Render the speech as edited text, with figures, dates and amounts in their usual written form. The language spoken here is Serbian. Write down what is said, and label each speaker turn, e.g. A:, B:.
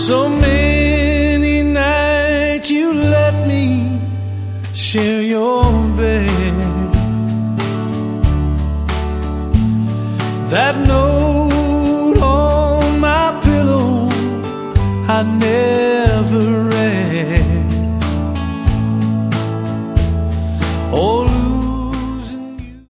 A: So many nights you let me share your bed. That note on my pillow I never